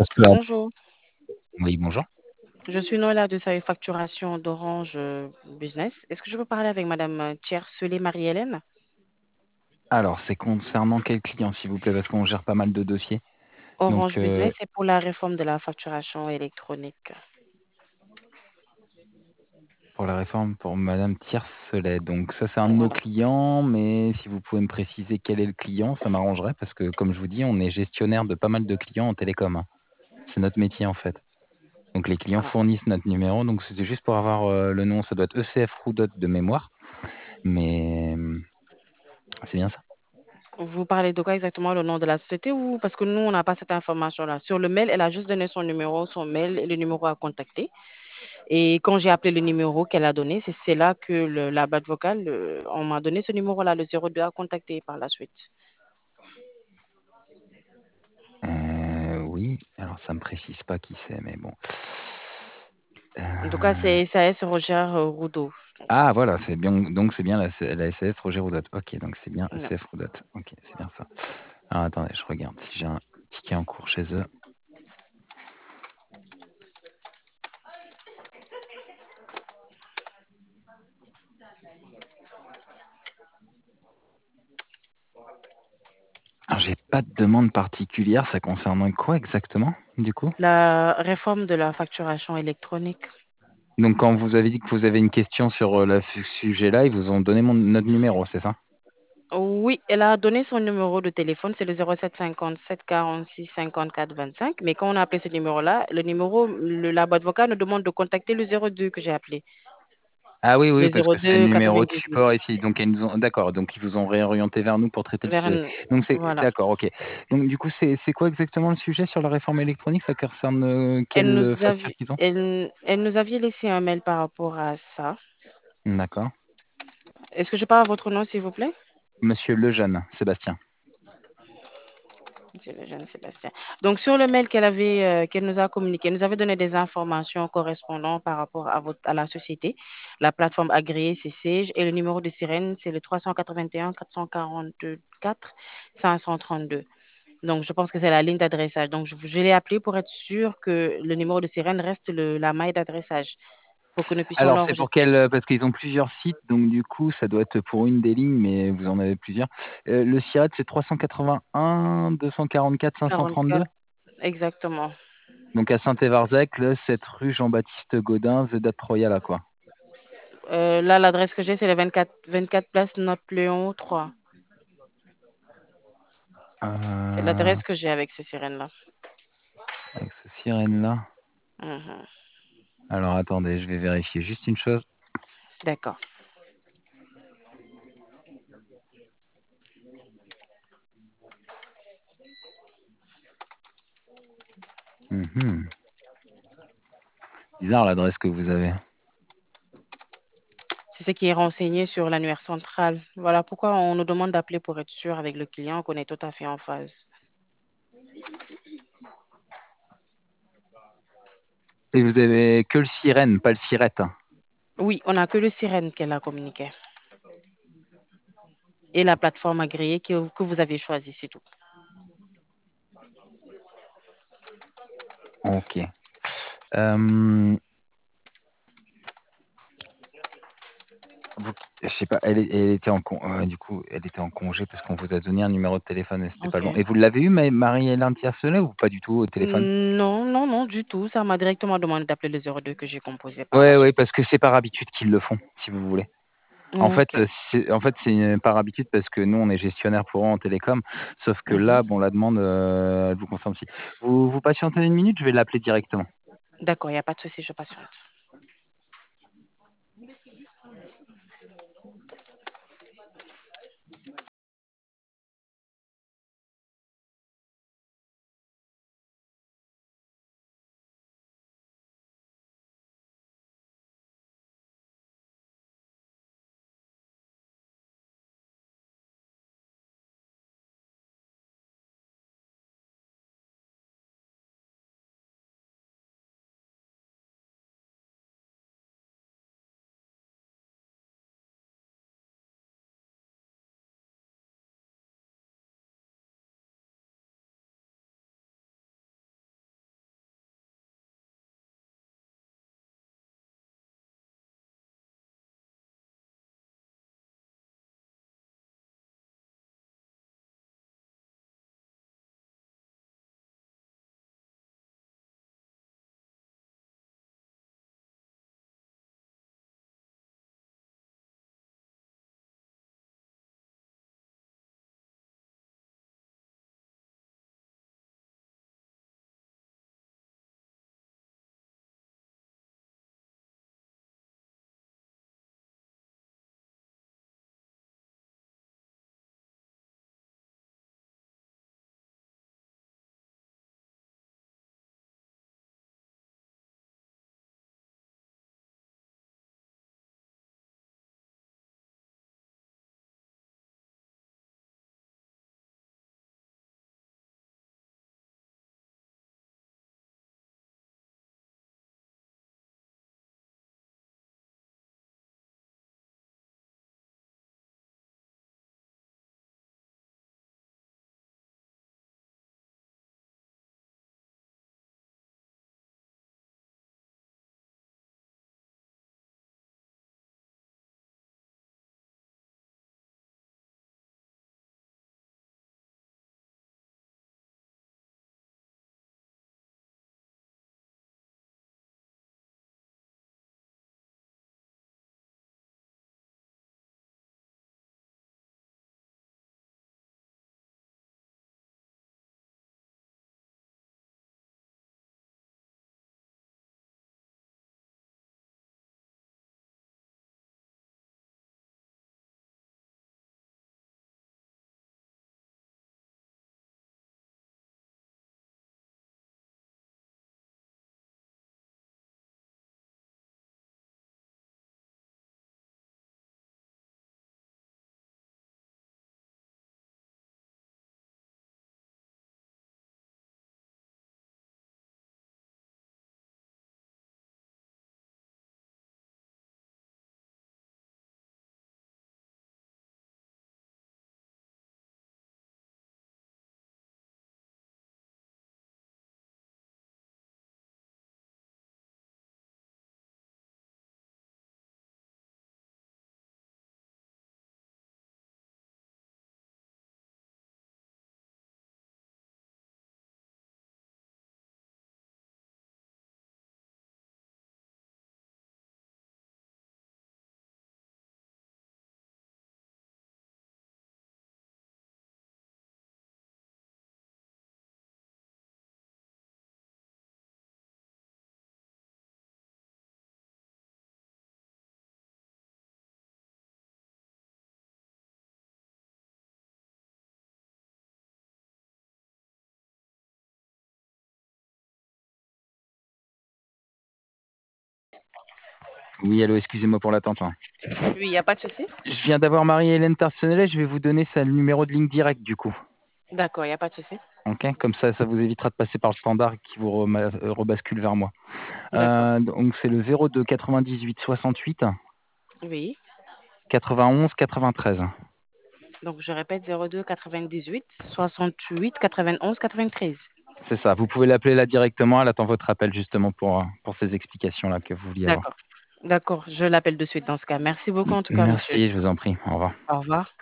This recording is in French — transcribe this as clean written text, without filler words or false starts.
Cela Bonjour, Oui, bonjour. je suis Noëlla de service facturation d'Orange Business. Est-ce que je peux parler avec Madame Tiercelé Marie-Hélène? Alors, c'est concernant quel client, s'il vous plaît? Parce qu'on gère pas mal de dossiers. Donc, Orange Business, c'est pour la réforme de la facturation électronique. pour la réforme pour madame Tiercelet. Donc ça, c'est un de nos Voilà. clients, mais si vous pouvez me préciser quel est le client, ça m'arrangerait parce que, comme je vous dis, on est gestionnaire de pas mal de clients en télécom, hein. C'est notre métier, en fait. Donc les clients Ah, fournissent notre numéro, donc c'était juste pour avoir, le nom. Ça doit être ECF Roudotte de mémoire, mais, c'est bien ça? vous parlez de quoi exactement, le nom de la société ou parce que nous, on n'a pas cette information-là. Sur le mail, elle a juste donné son numéro, son mail et le numéro à contacter. Et quand j'ai appelé le numéro qu'elle a donné, c'est là que la boîte vocale, on m'a donné ce numéro-là, le 02 à contacter par la suite. Oui, alors ça me précise pas qui c'est, mais bon. En tout cas, Heu c'est SAS Roger Roudot. Ah voilà, c'est bien donc c'est bien la SAS Roger Roudotte. OK, donc c'est bien Non. ECF Roudotte. OK, c'est bien ça. Alors attendez, je regarde si j'ai un ticket en cours chez eux. Alors j'ai pas de demande particulière, ça concerne quoi exactement, du coup? La réforme de la facturation électronique. Donc quand vous avez dit que vous avez une question sur, la ce sujet-là, ils vous ont donné notre numéro, c'est ça? Oui, elle a donné son numéro de téléphone, c'est le 07 57 46 54 25. Mais quand on a appelé ce numéro-là, la boîte vocale nous demande de contacter le 02 que j'ai appelé. Ah oui, Le oui, parce que c'est le 02 numéro de 98. support ici, donc ils nous ont d'accord, donc ils vous ont réorienté vers nous pour traiter le sujet. Donc c'est Voilà. d'accord, OK. Donc du coup, c'est quoi exactement le sujet sur la réforme électronique? Ça concerne, Elle quelle, nous facture avait, qu'ils ont? elle nous avait laissé un mail par rapport à ça. D'accord. Est-ce que je parle à votre nom, s'il vous plaît? Monsieur Lejeune, Sébastien. C'est le jeune Sébastien. Donc, sur le mail qu'elle nous a communiqué, elle nous avait donné des informations correspondant par rapport à la société. La plateforme agréée, c'est Sage, et le numéro de sirène, c'est le 381 444 532. Donc, je pense que c'est la ligne d'adressage. Donc, je l'ai appelé pour être sûr que le numéro de sirène reste la maille d'adressage pour que nous puissions Alors c'est pour l'enregistrer. quel, parce qu'ils ont plusieurs sites, donc du coup, ça doit être pour une des lignes, mais vous en avez plusieurs. Le SIRET, c'est 381 244 532? 44, exactement. Donc à Saint-Évarzec, le 7 rue Jean-Baptiste Gaudin, Vedat Royal, quoi. Là, l'adresse que j'ai, c'est le 24 place Napoléon 3. C'est Heu, l'adresse que j'ai avec ces sirènes-là. avec ce sirène-là. Mhm. Alors attendez, je vais vérifier juste une chose. D'accord. Mmh. Bizarre l'adresse que vous avez. C'est ce qui est renseigné sur l'annuaire central. Voilà pourquoi on nous demande d'appeler pour être sûr avec le client qu'on est tout à fait en phase. Et vous avez que le sirène, pas le sirette? Oui, on n'a que le sirène qu'elle a communiqué et la plateforme agréée que vous avez choisie, c'est tout. OK. Hem Vous je sais pas, elle était en du coup, elle était en congé parce qu'on vous a donné un numéro de téléphone et c'était pas le bon. Ok. Et vous l'avez eu, Marie-Hélène Tiercelet, ou pas du tout au téléphone? Non, non, non, du tout. Ça m'a directement demandé d'appeler le 02 que j'ai composé par la Ouais, ouais, suite. parce que c'est par habitude qu'ils le font, si vous voulez. Ok, C'est par habitude parce que nous, on est gestionnaire pour eux en télécom, sauf que mhm. là, bon, la demande, elle vous concerne aussi. Vous patientez une minute, je vais l'appeler directement. D'accord, il n'y a pas de souci, je patiente. Oui, allô, excusez-moi pour l'attente, hein. Oui, il n'y a pas de souci. Je viens d'avoir Marie-Hélène Tarsenellet, je vais vous donner le numéro de ligne directe du coup. D'accord, il n'y a pas de souci. OK? Comme ça vous évitera de passer par le standard qui vous rebascule vers moi. D'accord. Donc c'est le 02 98 68 Oui. 91 93. Donc, je répète 02 98 68 91 93. C'est ça, vous pouvez l'appeler là directement, elle attend votre appel justement pour ces explications-là que vous vouliez avoir. D'accord. D'accord, je l'appelle de suite dans ce cas. Merci beaucoup en tout cas, monsieur. Merci, je vous en prie. Au revoir. Au revoir.